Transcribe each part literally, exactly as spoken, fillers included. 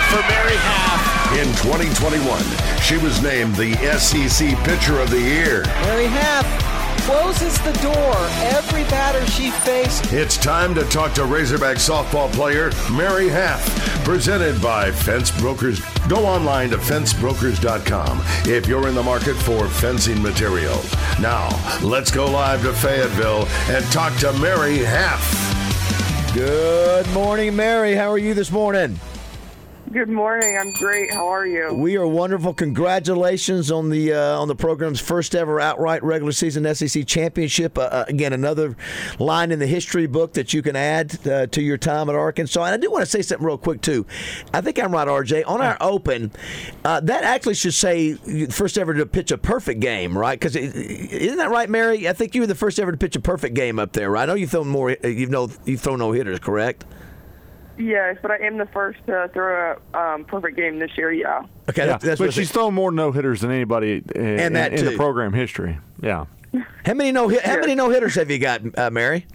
for Mary Half. In twenty twenty-one, she was named the S E C Pitcher of the Year. Mary Half closes the door every batter she faced. It's time to talk to Razorback softball player Mary Half, presented by Fence Brokers. Go online to fence brokers dot com if you're in the market for fencing material. Now, let's go live to Fayetteville and talk to Mary Half. Good morning, Mary. How are you this morning? Good morning. I'm great. How are you? We are wonderful. Congratulations on the uh, on the program's first ever outright regular season S E C championship. Uh, again, another line in the history book that you can add uh, to your time at Arkansas. And I do want to say something real quick too. I think I'm right, R J. On our open, uh, that actually should say first ever to pitch a perfect game, right? Because isn't that right, Mary? I think you were the first ever to pitch a perfect game up there, right? I know you've thrown more. You know you've thrown no hitters, correct? Yes, but I am the first to throw a um, perfect game this year, yeah. Okay, yeah, that's but she's thrown more no-hitters than anybody in, and that in, in too. the program history. Yeah. How many no How many no hitters have you got, uh, Mary?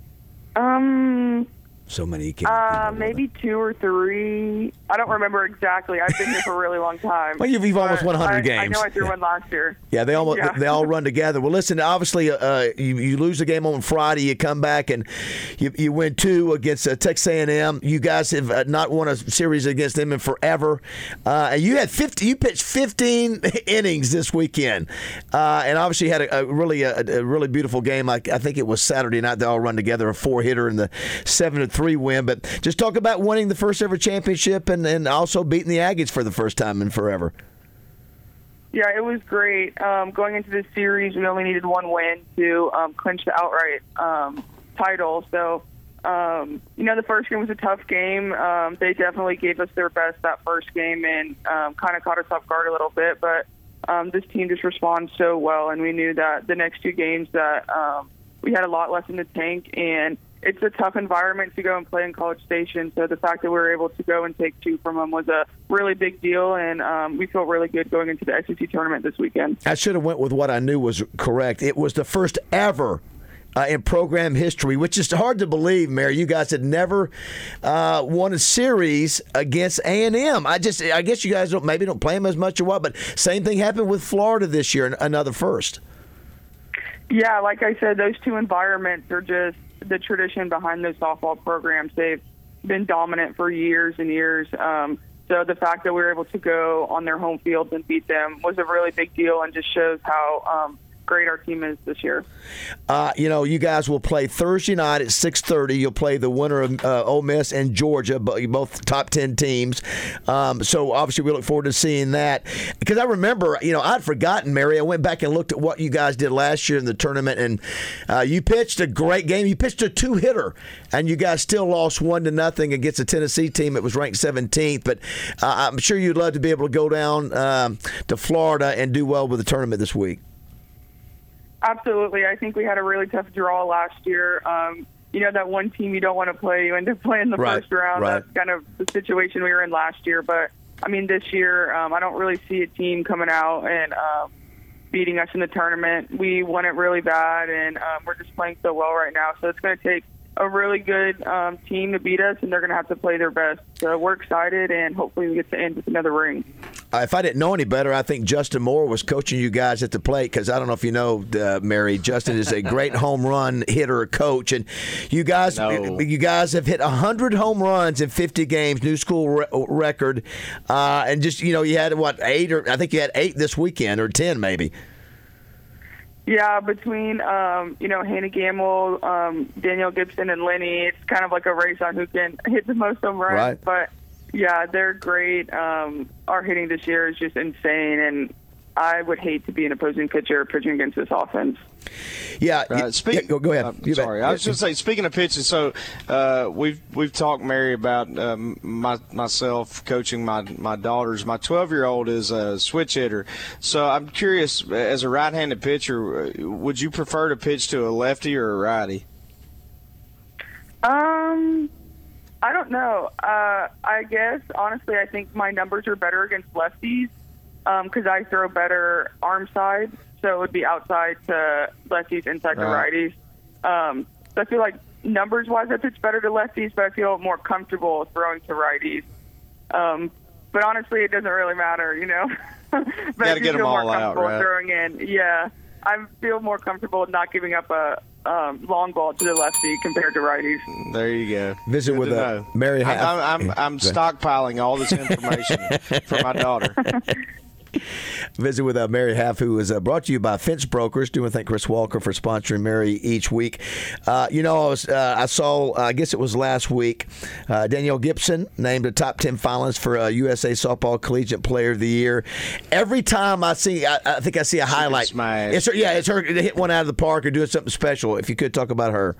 Um, so many. You can't, uh, maybe two or three. I don't remember exactly. I've been here for a really long time. Well, you've, you've almost one hundred I, games. I know I threw yeah. one last year. Yeah, they all yeah. they all run together. Well, listen, obviously, uh, you, you lose the game on Friday. You come back and you you win two against uh, Texas A and M. You guys have uh, not won a series against them in forever. Uh, and you had fifty. You pitched fifteen innings this weekend, uh, and obviously had a, a really a, a really beautiful game. I, I think it was Saturday night. They all run together, a four hitter in the seven to three win. But just talk about winning the first ever championship and, and also beating the Aggies for the first time in forever. Yeah, it was great. Um, going into this series, we only needed one win to um, clinch the outright um, title. So, um, you know, the first game was a tough game. Um, they definitely gave us their best that first game and um, kind of caught us off guard a little bit. But um, this team just responds so well, and we knew that the next two games that um, we had a lot less in the tank, and it's a tough environment to go and play in College Station. So the fact that we were able to go and take two from them was a really big deal, and um, we felt really good going into the S E C tournament this weekend. I should have went with what I knew was correct. It was the first ever uh, in program history, which is hard to believe, Mary. You guys had never uh, won a series against A and M. I just, I guess you guys don't maybe don't play them as much or what, but same thing happened with Florida this year, another first. Yeah, like I said, those two environments are just the tradition behind those softball programs. They've been dominant for years and years. Um, so the fact that we were able to go on their home fields and beat them was a really big deal and just shows how um, great our team is this year. Uh, you know, you guys will play Thursday night at six thirty. You'll play the winner of uh, Ole Miss and Georgia, both top ten teams. Um, so, obviously, we look forward to seeing that. Because I remember, you know, I'd forgotten, Mary. I went back and looked at what you guys did last year in the tournament, and uh, you pitched a great game. You pitched a two-hitter, and you guys still lost one to nothing against a Tennessee team that was ranked seventeenth. But uh, I'm sure you'd love to be able to go down um, to Florida and do well with the tournament this week. Absolutely. I think we had a really tough draw last year. Um, you know, that one team you don't want to play, you end up playing the right, first round. Right. That's kind of the situation we were in last year. But, I mean, this year, um, I don't really see a team coming out and um, beating us in the tournament. We won it really bad, and um, we're just playing so well right now. So it's going to take a really good um, team to beat us, and they're going to have to play their best. So we're excited, and hopefully we get to end with another ring. Uh, if I didn't know any better, I think Justin Moore was coaching you guys at the plate because I don't know if you know, uh, Mary. Justin is a great home run hitter, coach, and you guys, no. you guys have hit one hundred home runs in fifty games, new school re- record, uh, and just you know, you had what eight or I think you had eight this weekend or ten maybe. Yeah, between, um, you know, Hannah Gamble, um, Danielle Gibson, and Lenny, it's kind of like a race on who can hit the most home runs. Right. But, yeah, they're great. Um, our hitting this year is just insane, and I would hate to be an opposing pitcher pitching against this offense. Yeah, uh, speak, yeah go, go ahead. Uh, you sorry, bet. I was just say. Speaking of pitching, so uh, we've we've talked, Mary, about um, my, myself coaching my my daughters. My twelve-year-old is a switch hitter, so I'm curious. As a right-handed pitcher, would you prefer to pitch to a lefty or a righty? Um, I don't know. Uh, I guess honestly, I think my numbers are better against lefties because um, I throw better arm side. So it would be outside to lefties, inside right. to righties. Um, so I feel like numbers-wise, I pitch better to lefties, but I feel more comfortable throwing to righties. Um, but honestly, it doesn't really matter, you know. But Gotta if get you 'em feel more all out, comfortable right? throwing in, yeah, I feel more comfortable not giving up a um, long ball to the lefty compared to righties. There you go. Visit Good with to uh, know. Mary I'm, Haff. I'm, I'm, I'm stockpiling all this information for my daughter. Visit with uh, Mary Haff, who is uh, brought to you by Fence Brokers. Do want to thank Chris Walker for sponsoring Mary each week. Uh, you know, I, was, uh, I saw, uh, I guess it was last week, uh, Danielle Gibson named a top ten finalist for uh, U S A Softball Collegiate Player of the Year. Every time I see, I, I think I see a highlight. Smash. It's her, yeah, it's her to hit one out of the park or doing something special. If you could talk about her.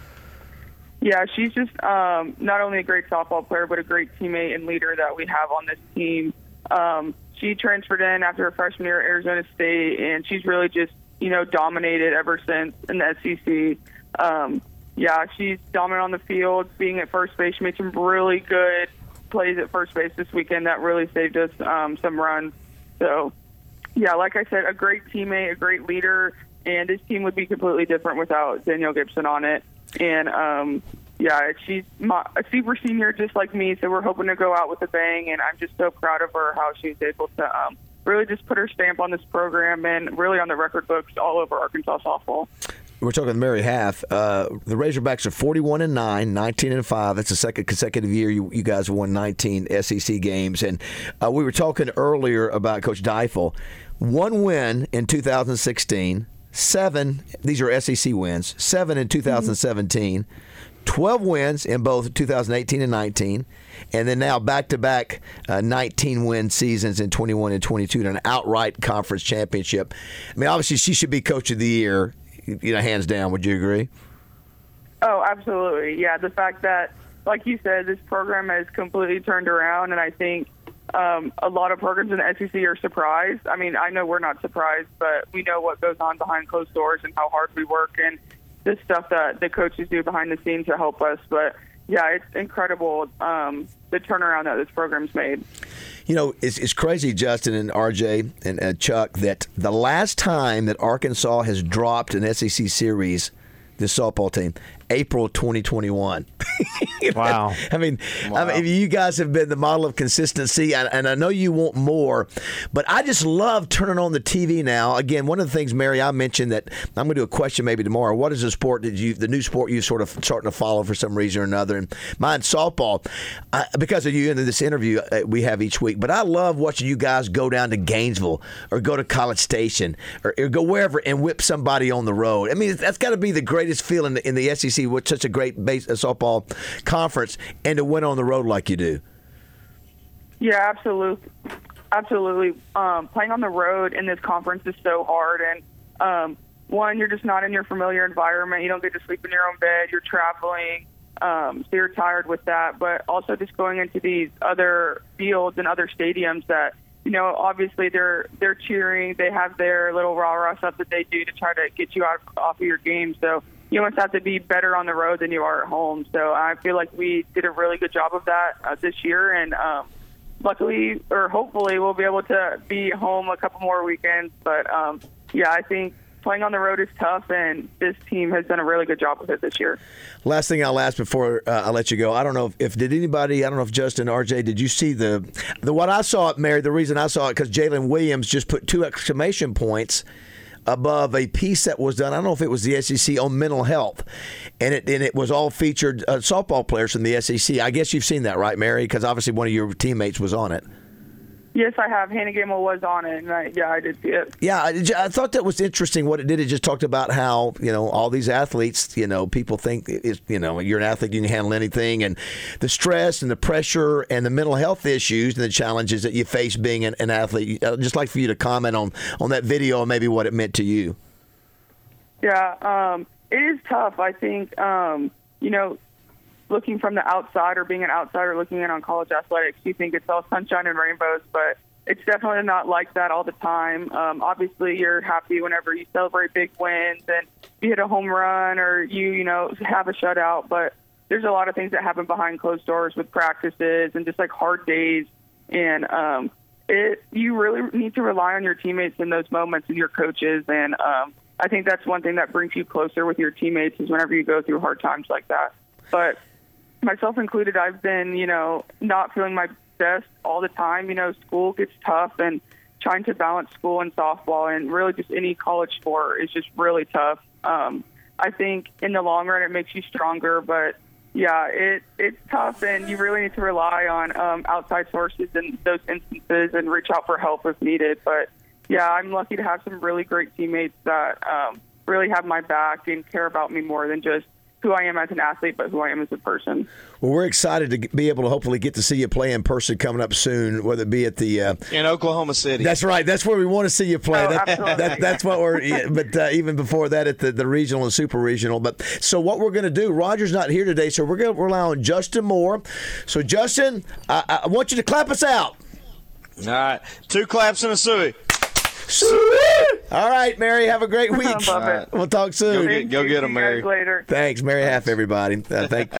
Yeah, she's just um, not only a great softball player, but a great teammate and leader that we have on this team. Um, she transferred in after her freshman year at Arizona State, and she's really just, you know, dominated ever since in the S E C. Um, yeah, she's dominant on the field, being at first base. She made some really good plays at first base this weekend that really saved us um, some runs. So, yeah, like I said, a great teammate, a great leader, and this team would be completely different without Danielle Gibson on it. And, um, yeah, she's my, a super senior just like me, so we're hoping to go out with a bang, and I'm just so proud of her, how she's able to um, really just put her stamp on this program and really on the record books all over Arkansas softball. We're talking with Mary Haff. Uh, the Razorbacks are forty-one and nine, nineteen and five. That's the second consecutive year you, you guys have won nineteen S E C games. And uh, we were talking earlier about Coach Deifel. One win in two thousand sixteen, seven, these are S E C wins, seven in two thousand seventeen. Mm-hmm. twelve wins in both two thousand eighteen and nineteen, and then now back-to-back uh, nineteen-win seasons in twenty-one and twenty-two and an outright conference championship. I mean, obviously, she should be Coach of the Year, you know, hands down. Would you agree? Oh, absolutely. Yeah, the fact that, like you said, this program has completely turned around, and I think um, a lot of programs in the S E C are surprised. I mean, I know we're not surprised, but we know what goes on behind closed doors and how hard we work and this stuff that the coaches do behind the scenes to help us. But, yeah, it's incredible, um, the turnaround that this program's made. You know, it's, it's crazy, Justin and R J and uh, Chuck, that the last time that Arkansas has dropped an S E C series, this softball team, April twenty twenty-one. Wow. I mean, wow. I mean, you guys have been the model of consistency, and, and I know you want more, but I just love turning on the T V now. Again, one of the things, Mary, I mentioned that I'm going to do a question maybe tomorrow. What is the sport that you, the new sport you sort of starting to follow for some reason or another? And mine's softball, I, because of you and this interview we have each week. But I love watching you guys go down to Gainesville or go to College Station or, or go wherever and whip somebody on the road. I mean, that's got to be the greatest feeling in the, in the S E C with such a great base, uh, softball conference, and to win on the road like you do. Yeah, absolutely. Absolutely. Um, playing on the road in this conference is so hard. And, um, one, you're just not in your familiar environment. You don't get to sleep in your own bed. You're traveling. Um, so you're tired with that. But also just going into these other fields and other stadiums that, you know, obviously they're they're cheering. They have their little rah-rah stuff that they do to try to get you out off of your game. So you almost have to be better on the road than you are at home. So I feel like we did a really good job of that uh, this year. And um, luckily, or hopefully, we'll be able to be home a couple more weekends. But, um, yeah, I think playing on the road is tough, and this team has done a really good job with it this year. Last thing I'll ask before uh, I let you go. I don't know if, if did anybody, I don't know if Justin, R J, did you see the, the what I saw it, Mary, the reason I saw it, because Jalen Williams just put two exclamation points above a piece that was done, I don't know if it was the S E C, on mental health. And it and it was all featured uh, softball players from the S E C. I guess you've seen that, right, Mary? Because obviously one of your teammates was on it. Yes, I have. Hannah Gamble was on it, and I, yeah, I did see it. Yeah, I, I thought that was interesting. What it did, it just talked about how, you know, all these athletes, you know, people think, is, you know, you're an athlete, you can handle anything, and the stress and the pressure and the mental health issues and the challenges that you face being an, an athlete. I'd just like for you to comment on, on that video and maybe what it meant to you. Yeah, um, it is tough. I think, um, you know, looking from the outside or being an outsider looking in on college athletics, you think it's all sunshine and rainbows, but it's definitely not like that all the time. Um, obviously, you're happy whenever you celebrate big wins and you hit a home run or you, you know, have a shutout, but there's a lot of things that happen behind closed doors with practices and just like hard days. And um, it you really need to rely on your teammates in those moments and your coaches. And um, I think that's one thing that brings you closer with your teammates is whenever you go through hard times like that. But myself included, I've been, you know, not feeling my success all the time. You know, school gets tough, and trying to balance school and softball and really just any college sport is just really tough. Um, I think in the long run it makes you stronger, but yeah, it it's tough, and you really need to rely on um, outside sources in those instances and reach out for help if needed. But yeah, I'm lucky to have some really great teammates that um, really have my back and care about me more than just who I am as an athlete, but who I am as a person. Well, we're excited to be able to hopefully get to see you play in person coming up soon, whether it be at the uh, in Oklahoma City. That's right. That's where we want to see you play. Oh, that, absolutely. that, that's what we're. Yeah, but uh, even before that, at the, the regional and super regional. But so what we're going to do? Roger's not here today, so we're going to rely on Justin Moore. So Justin, I, I want you to clap us out. All right, two claps and a suey. All right, Mary, have a great week. Love it. We'll talk soon. Go get, go get 'em, Mary. Later. Thanks, Mary Half, everybody. Uh, thank